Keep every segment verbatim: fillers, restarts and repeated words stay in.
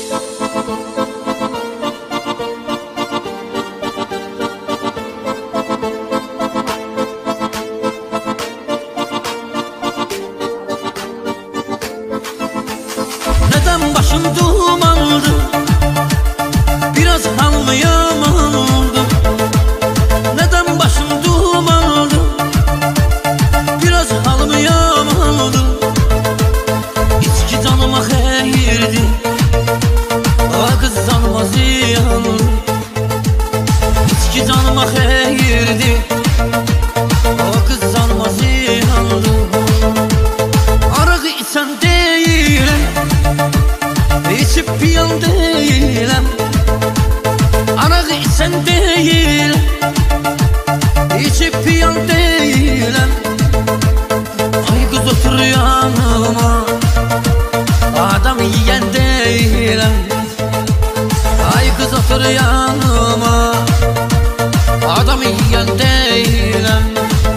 Neden başım dumandı, biraz halıyım oldu. Neden başım dumandı, biraz halıyım oldu. İçki canıma xeyirdi, o kız canıma ziyandı. İçki canıma xeyirdi, o kız canıma ziyandı. Arığı içen değilim, İçip piyan değilim. Arığı içen değilim, İçip piyan değilim. Ay kız otur yanıma, adam yiyen değilim. Ay kız otur yanıma, adam yiyen değilim.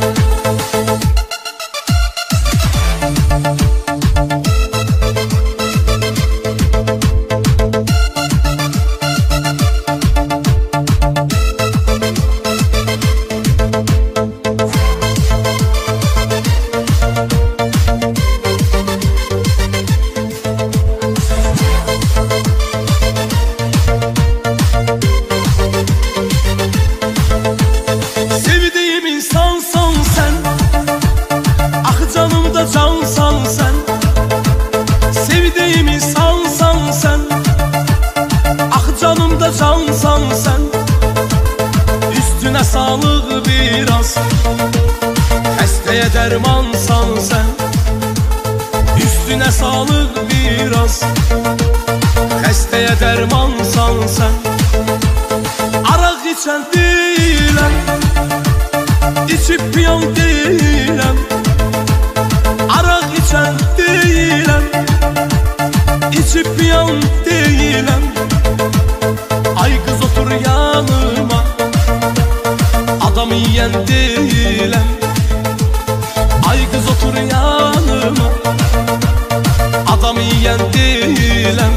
Cansan sen, sevdiğim insansan sen, ah canımda cansan sen. Üstüne sağlık biraz, hastaya dermansan sen. Üstüne sağlık biraz, hastaya dermansan sen. Arak içen değilim, içip piyan değilim. Arak içen değilim, içip piyan değilim. Ay kız otur yanıma, adam yiyen değilim. Ay kız otur yanıma, adam yiyen değilim.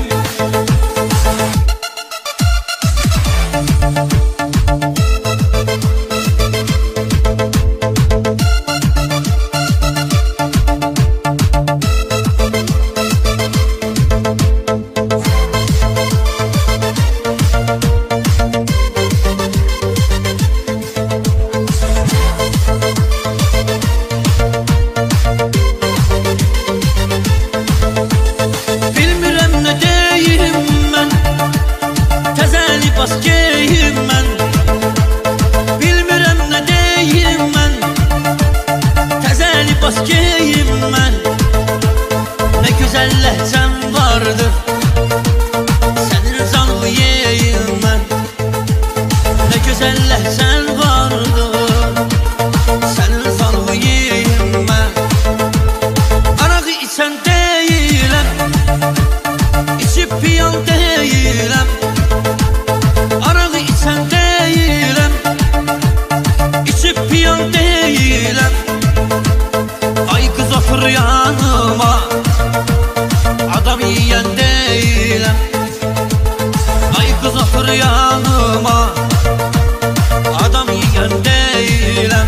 Ne güzel lehcem vardır, senin canını yiyeyim ben. Ne güzel lehcen vardır, senin canını yiyeyim ben. Arağı içen değilim, içip piyan değilim. Arağı içen değilim, içip piyan değilim. Ay kız otur yanıma, adam yiyen değilim. Ay kız otur yanıma, adam yiyen değilim.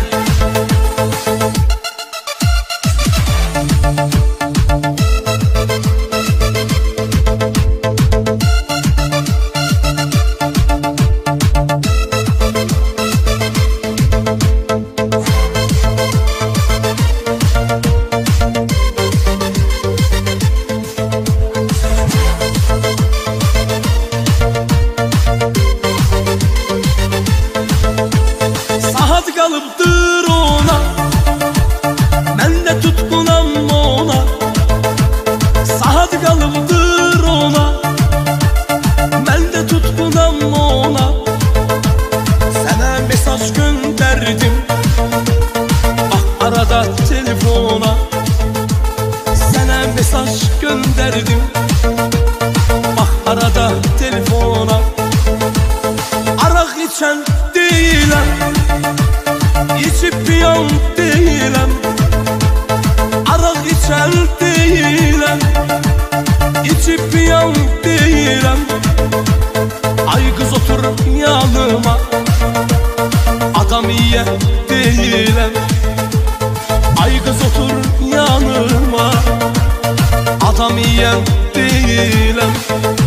Kalıptır ona, ben de tutkunam ona. Saat kalıptır ona, ben de tutkunam ona. Sana mesaj gönderdim, ah arada telefona. Sana mesaj gönderdim, ah arada telefona. Arak içen değilim, İçip piyan değilim. Arak içen değilim, deyiləm. Ay qız otur yanıma, adam yiyə deyiləm. Ay qız otur yanıma, adam yiyə deyiləm.